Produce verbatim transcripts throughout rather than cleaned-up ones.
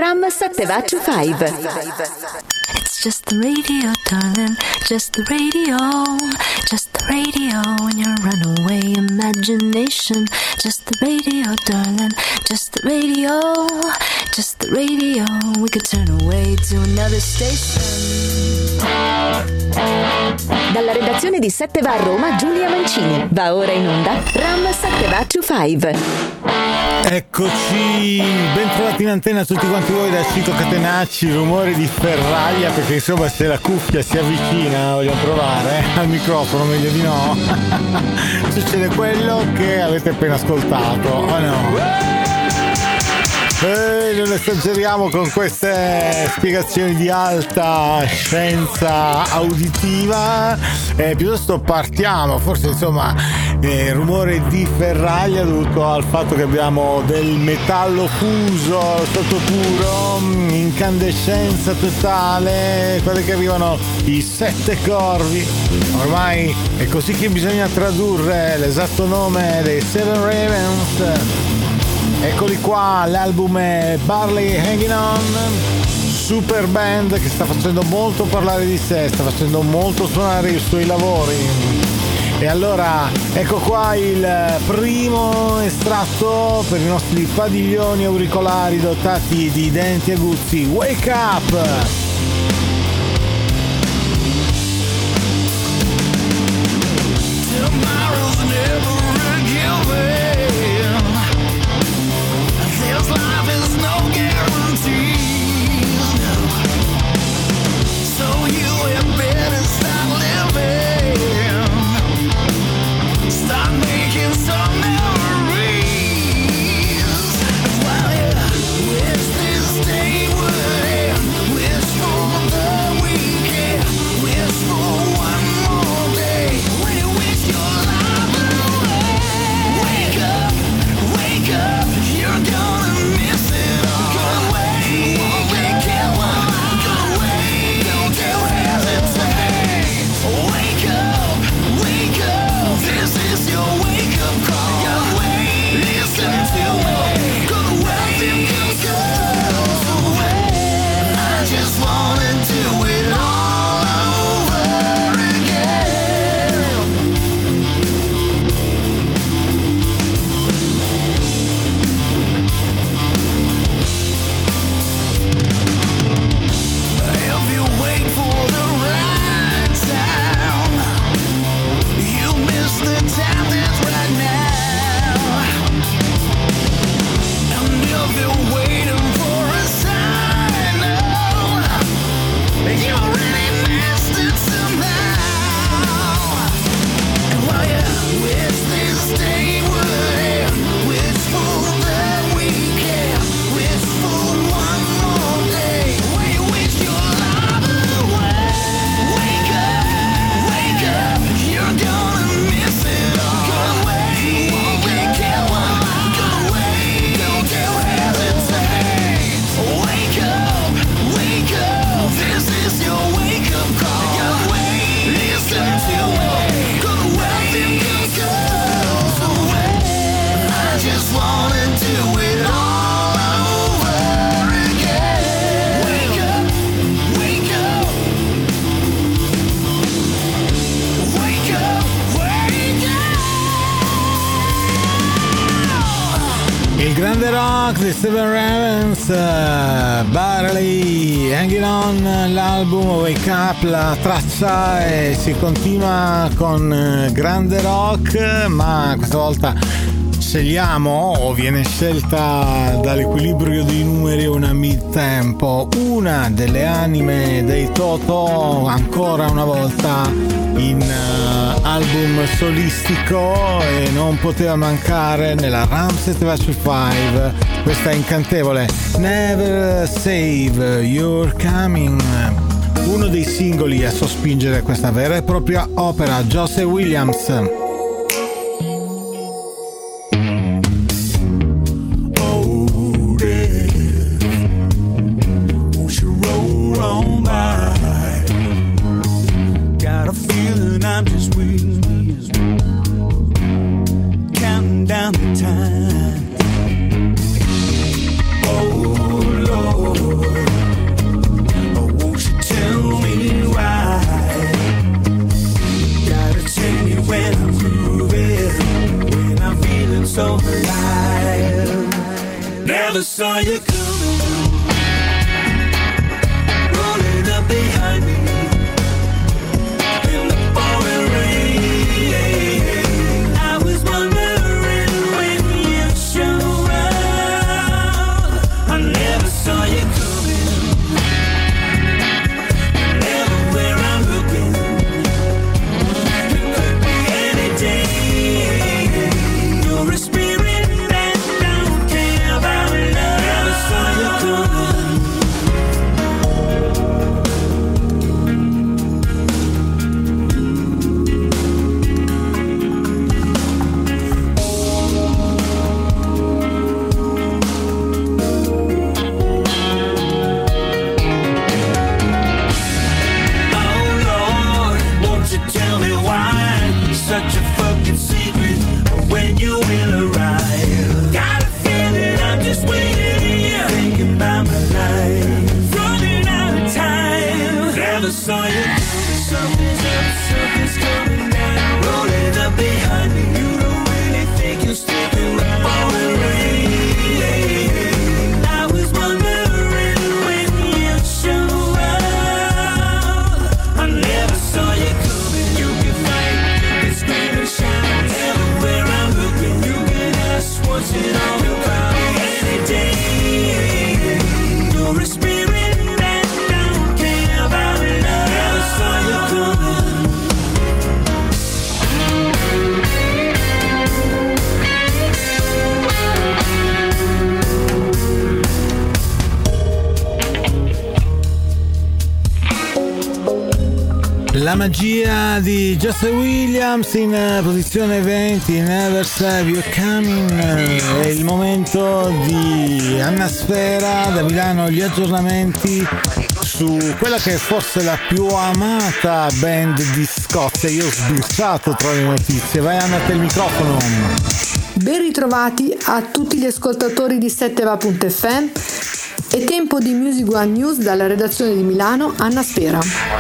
Ram Sattva Five. It's just the radio, darling, just the radio, just the radio in your runaway imagination. Just the radio, darling, just the radio, just the radio. We could turn away to another station. Dalla redazione di Sette Va a Roma, Giulia Mancini. Va ora in onda Ram Sattva Five. Eccoci, ben trovati in antena a tutti quanti voi da Cito Catenacci, rumore di ferraglia, perché insomma se la cuffia si avvicina, vogliamo provare eh, al microfono, meglio di no, succede quello che avete appena ascoltato, oh no? E non esageriamo con queste spiegazioni di alta scienza auditiva, eh, piuttosto partiamo, forse insomma eh, rumore di ferraglia dovuto al fatto che abbiamo del metallo fuso sotto puro, incandescenza totale, quelli che arrivano i sette corvi, ormai è così che bisogna tradurre l'esatto nome dei Seven Ravens. Eccoli qua, l'album è Barley Hanging On, super band che sta facendo molto parlare di sé, sta facendo molto suonare i suoi lavori. E allora ecco qua il primo estratto per i nostri padiglioni auricolari dotati di denti aguzzi. Wake Up! Grande rock di Seven Ravens, uh, Barley Hanging On, l'album Wake Up, la traccia, e si continua con uh, grande rock, ma questa volta scegliamo, o viene scelta dall'equilibrio dei numeri, una mid-tempo, una delle anime dei Toto, ancora una volta in uh, album solistico, e non poteva mancare nella Ram Sattva Five questa incantevole Never Save You're Coming, uno dei singoli a sospingere questa vera e propria opera. José Williams. I'm just waiting, counting down the time. Oh Lord, Never saw you coming, rolling up behind me in the pouring rain. I was wondering when you'd show up. I never saw you coming, never where I'm looking. It could be any day. You're a spirit that don't care about love. Never saw you coming. Tell me why such a fucking secret when you will arrive. Got a feeling I'm just waiting here, thinking about my life, running out of time. Never saw you coming. Something's up, something's coming down, rolling up behind me. You don't really think you'll stick in the pouring rain. I was wondering when you'd show up. I never saw you coming. You can fight, you can scream and shout. Everywhere I'm looking, you can ask what's it all about. Any day, you're a spirit that don't care about love. Never saw you coming. La magia di Joseph Williams in eh, posizione venti, Never Saw You Coming. È il momento di Anna Sfera da Milano, gli aggiornamenti su quella che è forse la più amata band di Scozia. Io ho sbussato tra le notizie. Vai Anna, a te il microfono. Ben ritrovati a tutti gli ascoltatori di sette va punto effe emme. È tempo di Music One News dalla redazione di Milano, Anna Sfera.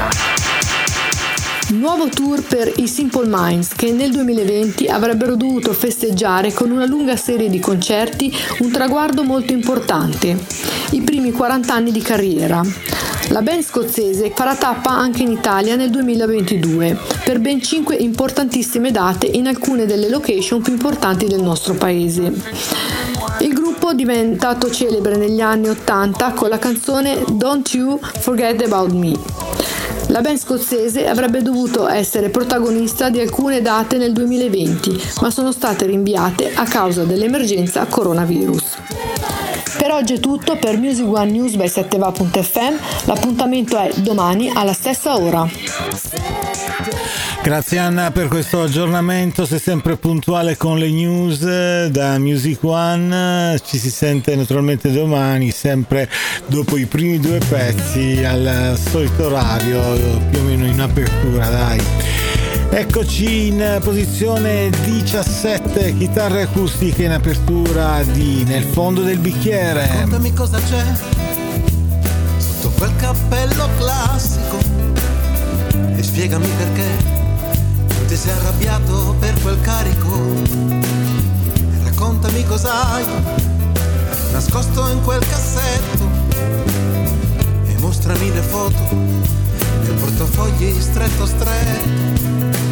Nuovo tour per i Simple Minds, che nel duemilaventi avrebbero dovuto festeggiare con una lunga serie di concerti un traguardo molto importante, i primi quaranta anni di carriera. La band scozzese farà tappa anche in Italia nel duemilaventidue per ben cinque importantissime date in alcune delle location più importanti del nostro paese. Il gruppo è diventato celebre negli anni ottanta con la canzone Don't You Forget About Me. La band scozzese avrebbe dovuto essere protagonista di alcune date nel duemilaventi, ma sono state rinviate a causa dell'emergenza coronavirus. Per oggi è tutto per Music One News by sette va punto effe emme. L'appuntamento è domani alla stessa ora. Grazie Anna per questo aggiornamento, sei sempre puntuale con le news da Music One. Ci si sente naturalmente domani, sempre dopo i primi due pezzi al solito orario, più o meno in apertura, dai. Eccoci in posizione diciassette, chitarre acustiche in apertura di Nel fondo del bicchiere. Raccontami cosa c'è sotto quel cappello classico e spiegami perché ti sei arrabbiato per quel carico. E raccontami cos'hai nascosto in quel cassetto e mostrami le foto nel portafogli stretto stretto.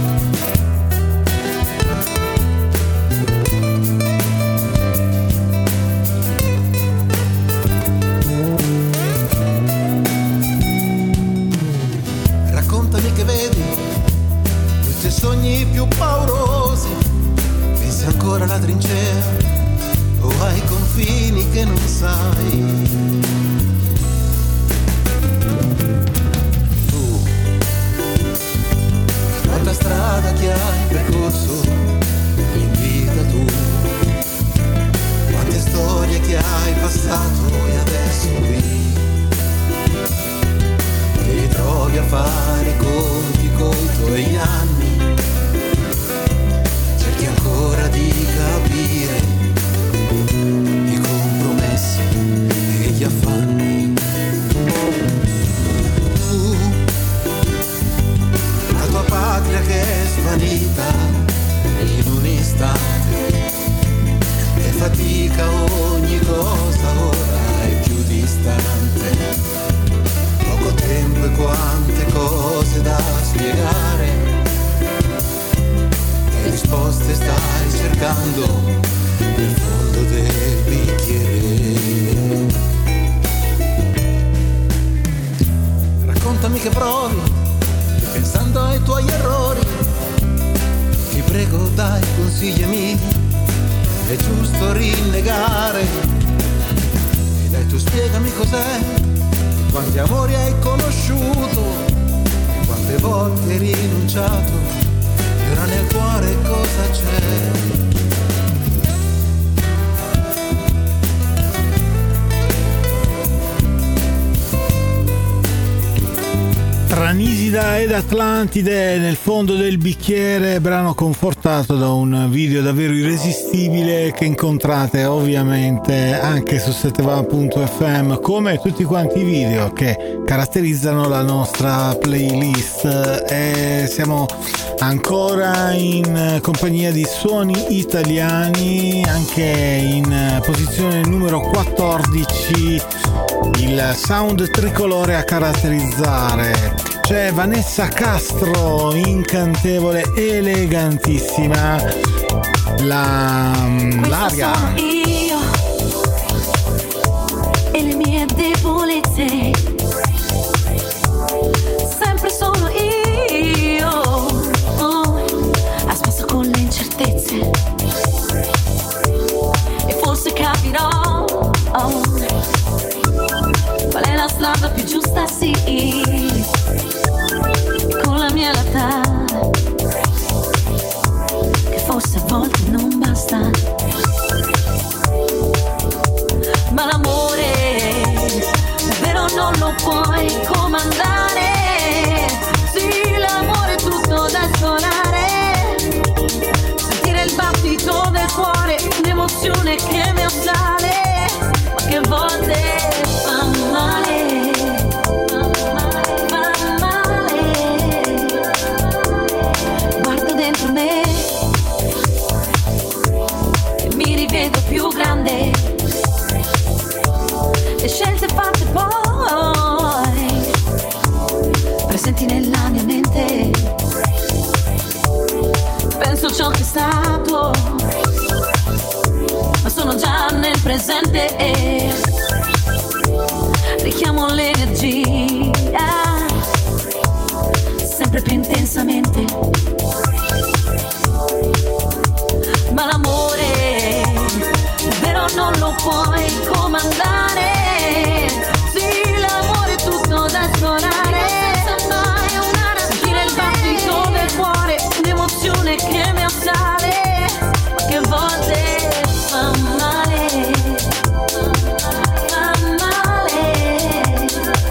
Raccontami che vedi i tuoi sogni più paurosi, pensi ancora alla trincea o ai confini che non sai. Tu, quanta strada che hai percorso in vita tu, quante storie che hai passato e adesso qui ti ritrovi a fare i conti coi tuoi anni, cerchi ancora di capire i compromessi e gli affanni. Tu, la tua patria che è svanita in un istante e fatica ogni cosa che provi, e pensando ai tuoi errori, ti prego dai consigliami, è giusto rinnegare, e dai tu spiegami cos'è, e quanti amori hai conosciuto, e quante volte hai rinunciato, e ora nel cuore cosa c'è? Tra Nisida ed Atlantide, nel fondo del bicchiere, brano confortato da un video davvero irresistibile che incontrate ovviamente anche su settevan punto effe emme, come tutti quanti i video che caratterizzano la nostra playlist. E siamo ancora in compagnia di suoni italiani, anche in posizione numero quattordici, il sound tricolore a caratterizzare. C'è Vanessa Castro, incantevole, elegantissima, la l'aria. Sono io e le mie debolezze, sempre sono io, oh, a spasso con le incertezze, e forse capirò, oh, qual è la strada più giusta, sì, con la mia realtà, che forse a volte non basta, ma l'amore davvero non lo puoi comandare, sì, l'amore è tutto da suonare, sentire il battito del cuore, un'emozione che mi assale, ma che volte fa male. Più grande, le scelte fatte poi presenti nella mia mente, penso ciò che è stato, ma sono già nel presente e richiamo l'energia sempre più intensamente, ma l'amore non lo puoi comandare, sì, l'amore è tutto da suonare, senza mai una sentire il battito del cuore, un'emozione che mi assale, ma che volte fa male, fa male,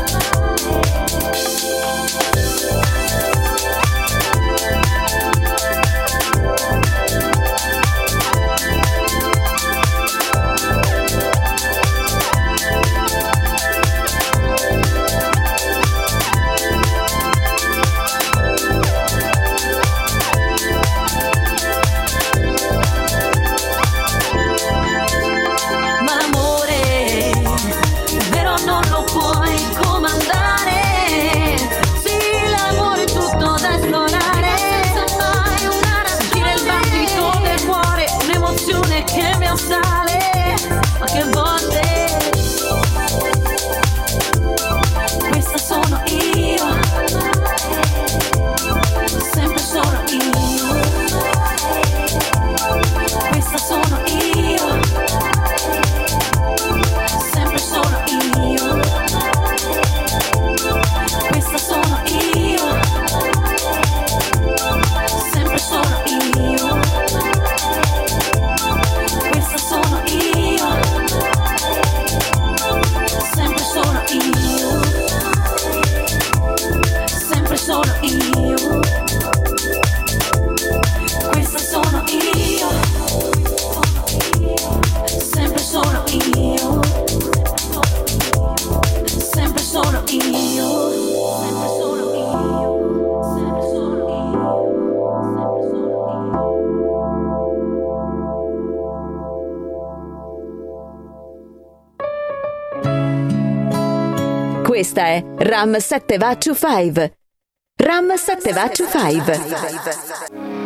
Questa è Ram Settevan cinque. Ram Settevan cinque.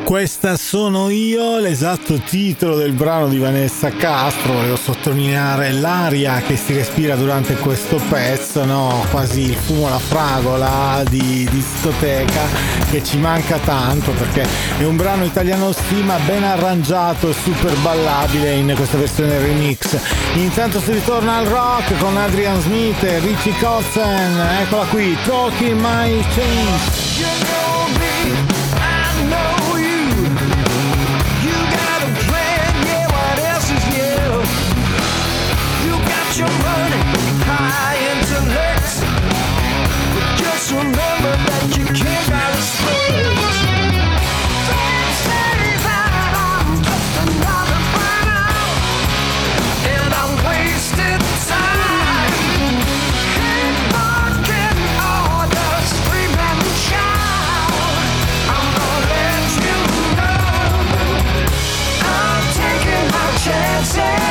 Questa sono io, l'esatto titolo del brano di Vanessa Castro. Volevo sottolineare l'aria che si respira durante questo pezzo, no? Quasi il fumo alla fragola di discoteca, che ci manca tanto perché è un brano italiano sì, ma ben arrangiato e super ballabile in questa versione remix. Intanto si ritorna al rock con Adrian Smith e Richie Kotzen. Eccola qui, Talking My Chains. You know me, I know you. You got a plan, yeah, what else is new? You got your money, high intellect, but just remember that you can't buy respect. Don't say that I'm just another burnout, and I'm wasting time. Keep barking orders, scream and shout. I'm gonna let you know I'm taking my chances.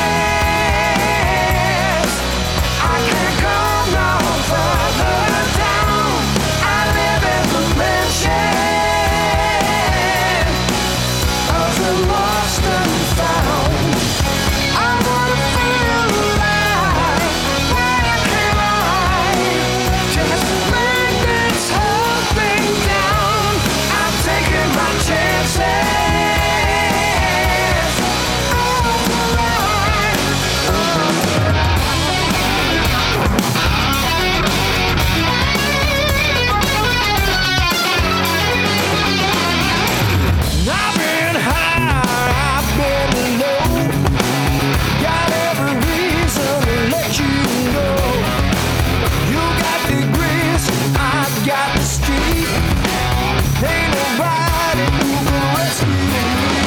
I can't go no further down. I live in the mansion of the lost and found. I wanna feel alive. Where can I just bring this whole thing down? I'm taking my chances. I've been high, I've been low. Got every reason to let you know. You got degrees, I've got the street. Ain't nobody who can rescue me.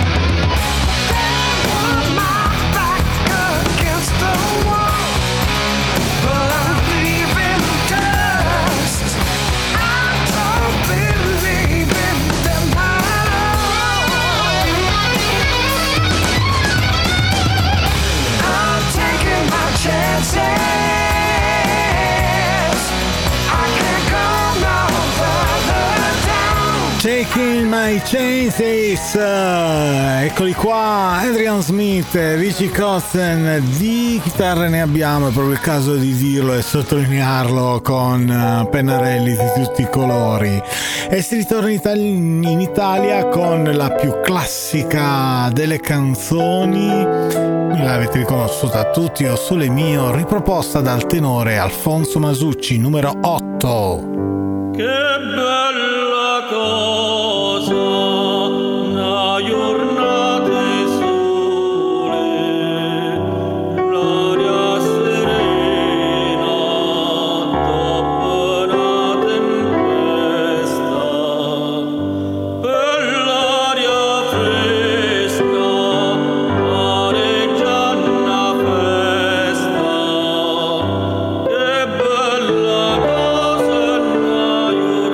They want my back against the wall, but I'm leaving dust. I don't believe in them at all. I'm taking my chances. I can't go no further down. Taking My Chances. Eccoli qua, Adrian Smith, Richie Kotzen. Di chitarre ne abbiamo, è proprio il caso di dirlo e sottolinearlo con eh, pennarelli di tutti i colori. E si ritorna in, Itali- in Italia con la più classica delle canzoni. L'avete riconosciuta tutti, O Sole Mio, riproposta dal tenore Alfonso Masucci, numero otto. Che bella cosa, una giornata di sole, l'aria serena dopo una tempesta, per l'aria fresca areggia una festa. Che bella cosa, una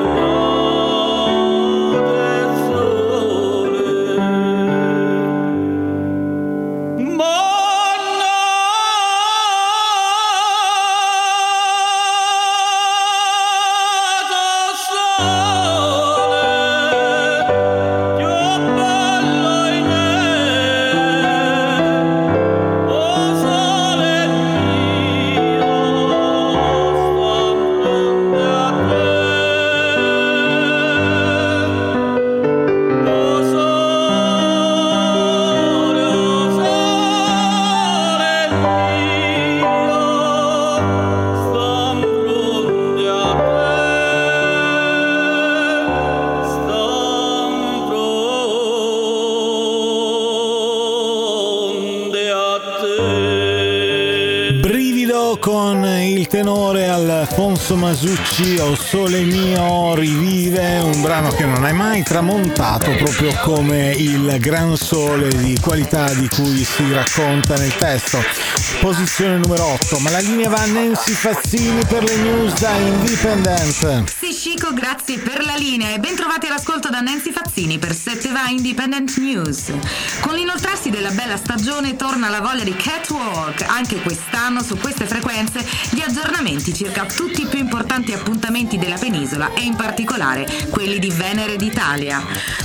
con il tenore Alfonso Masucci, O Sole Mio rivive un brano che non è mai tramontato, proprio come il gran sole di qualità di cui si racconta nel testo. Posizione numero otto, ma la linea va a Nancy Fazzini per le news da Independent. Sì, Chico, grazie per la linea e ben trovati all'ascolto da Nancy Fazzini per sette va Independent News. Con l'inoltrarsi della bella stagione torna la voglia di catwalk, anche quest'anno su queste frequenze gli aggiornamenti circa tutti i più importanti appuntamenti della penisola e in particolare quelli di Venere d'Italia. Tutte le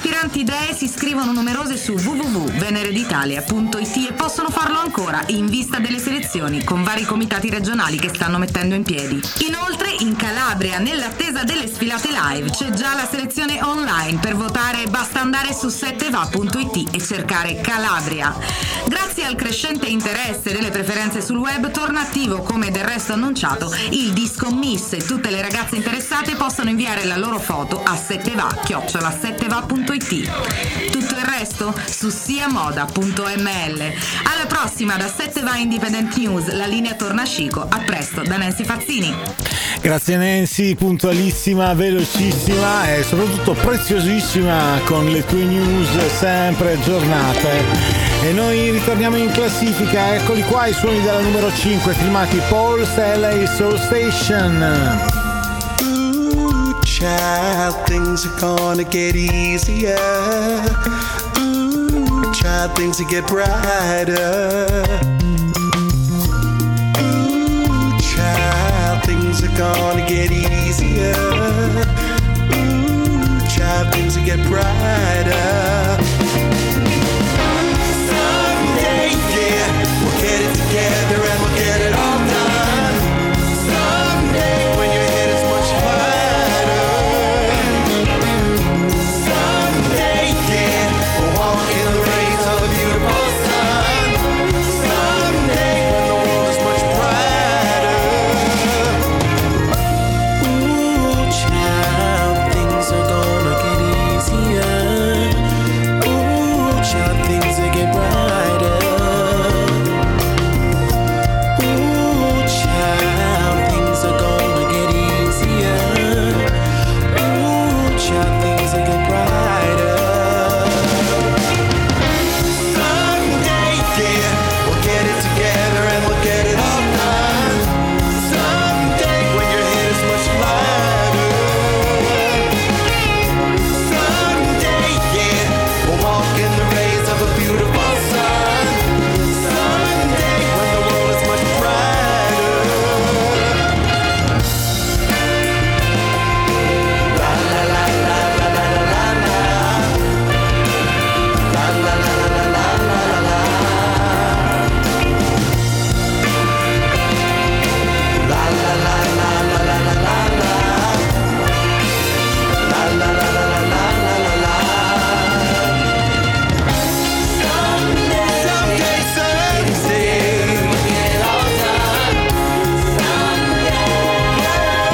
aspiranti dee si iscrivono numerose su w w w punto venere d'italia punto i t e possono farlo ancora in vista delle selezioni con vari comitati regionali che stanno mettendo in piedi. Inoltre in Calabria, nell'attesa delle sfilate live, c'è già la selezione online. Per votare basta andare su sette va punto i t e cercare Calabria. Grazie al crescente interesse delle preferenze sul web torna attivo, come del resto annunciato, il disco Miss e tutte le ragazze interessate possono inviare la loro foto a setteva chiocciola setteva punto i t. Tutto il resto su siamoda punto m l. Alla prossima da setteva Independent News, la linea torna a Chico. A presto da Nancy Fazzini. Grazie Nancy, puntualissima, velocissima e soprattutto preziosissima con le tue news sempre aggiornate. E noi ritorniamo in classifica, eccoli qua i suoni della numero cinque, firmati Paul Stanley, Soul Station. Ooh, child, things are gonna get easier. Ooh, child, things will get brighter. Ooh, child, things are gonna get easier. Ooh, child, things will get brighter. Someday, yeah, we'll get it together and we'll get it all done. Someday, when your head is much lighter. Someday, yeah, we'll walk in the rays of a beautiful sun. Someday, when the world is much brighter. Ooh, child, things are gonna get easier. Ooh, child, things will get brighter. Ooh, child, things are gonna get easier. Ooh, child, things will get brighter. Someday, yeah, we'll get it together and we'll get it all done. Someday, when your head is much lighter. Someday, yeah, we'll walk in the rays of a beautiful sun. Someday, when the world is much brighter. La la la la la la la la. La la la la la la la la. La la la la la la la la. La la la la la la la la. Someday, someday, someday, we'll get it all done. Someday, oh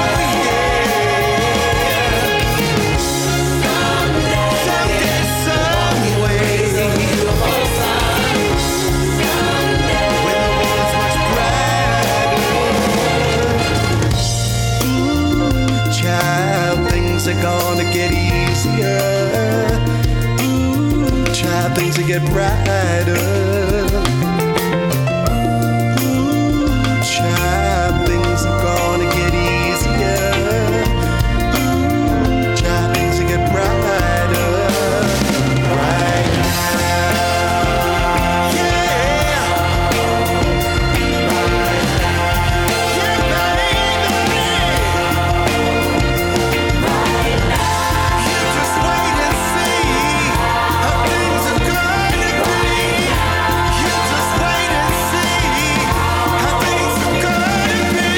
yeah. Someday, some way, beautiful sun. Someday, when the world is much brighter. Ooh, child, things are gonna get easier. Ooh, child, things will get brighter. Ooh, child, things are gonna get easier. Ooh, child, things will get brighter. Right now, yeah. Right now, yeah, baby. Right now, you just wait and see how things are gonna be. You just wait and see how things are gonna be.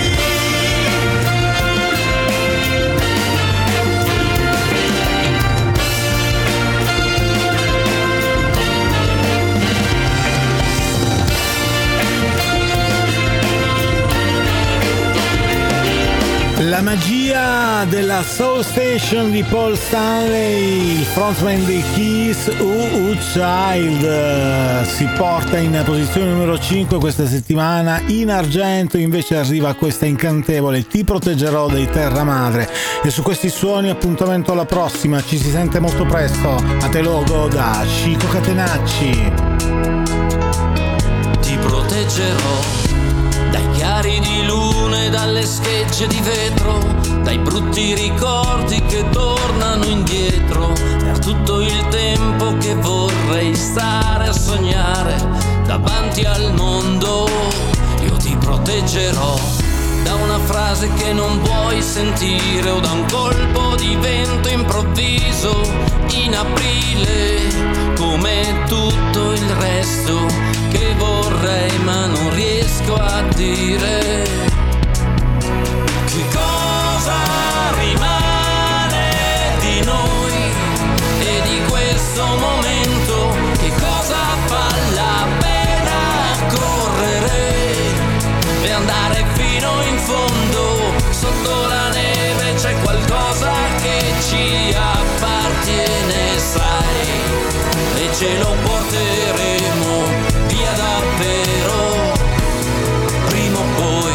La magia della Soul Station di Paul Stanley, il frontman dei Kiss, Ooh Child, si porta in posizione numero cinque questa settimana. In argento invece arriva questa incantevole Ti proteggerò dei Terra Madre. E su questi suoni appuntamento alla prossima, ci si sente molto presto. A te logo da Chico Catenacci. Ti proteggerò dai chiari di luna e dalle schegge di vetro, dai brutti ricordi che tornano indietro, per tutto il tempo che vorrei stare a sognare davanti al mondo. Io ti proteggerò da una una frase che non vuoi sentire o da un colpo di vento improvviso in aprile, come tutto il resto che vorrei ma non riesco a dire. Che cosa rimane di noi e di questo momento? Che cosa vale la pena correre e andare fino in fondo? Sotto la neve c'è qualcosa che ci appartiene, sai, e ce lo porteremo via davvero, prima o poi.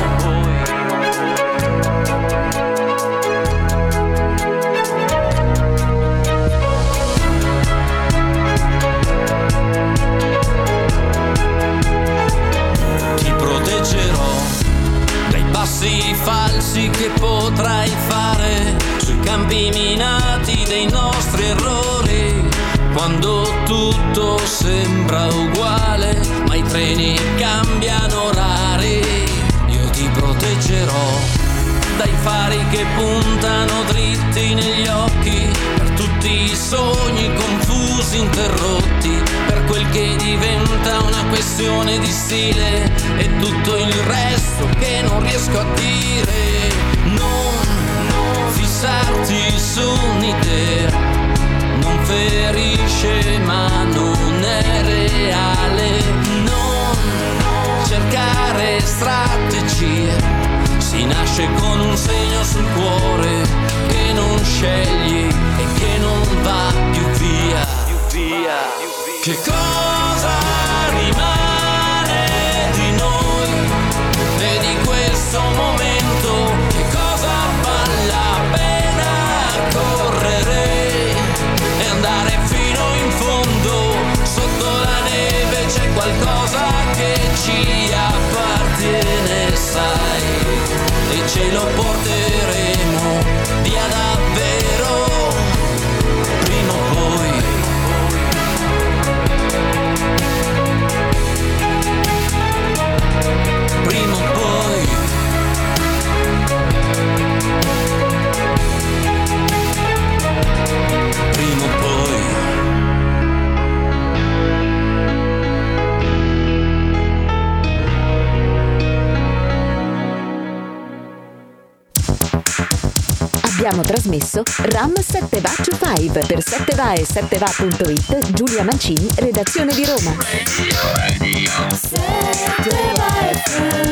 Ti proteggerò dai passi falsi che potrai fare sui campi minati dei nostri errori, quando tutto sembra uguale ma i treni cambiano orari. Io ti proteggerò dai fari che puntano dritti negli occhi, per tutti i sogni confusi, interrotti, per quel che diventa una questione di stile e tutto il resto che non riesco a dire. Non, non fissarti su un'idea, non ferisce ma non è reale. Non cercare strategie, si nasce con un segno sul cuore che non scegli e che non va più via, più via, più via. Che cosa rimane di noi e di questo momento? Che cosa vale la pena correre e andare fino in fondo? Sotto la neve c'è qualcosa che ci appartiene, sai, e ce lo porteremo via davvero, prima o poi. Prima o poi. Prima o poi. Abbiamo trasmesso Ram sette va to five per sette va e sette va punto it. Giulia Mancini, redazione di Roma. sette va